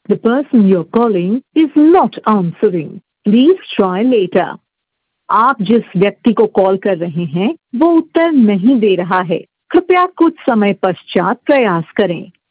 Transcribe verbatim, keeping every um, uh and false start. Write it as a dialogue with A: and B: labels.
A: The person you're calling is not answering. Please try later. आप जिस व्यक्ति को कॉल कर रहे हैं वो उत्तर नहीं दे रहा है। कृपया कुछ समय पश्चात प्रयास करें।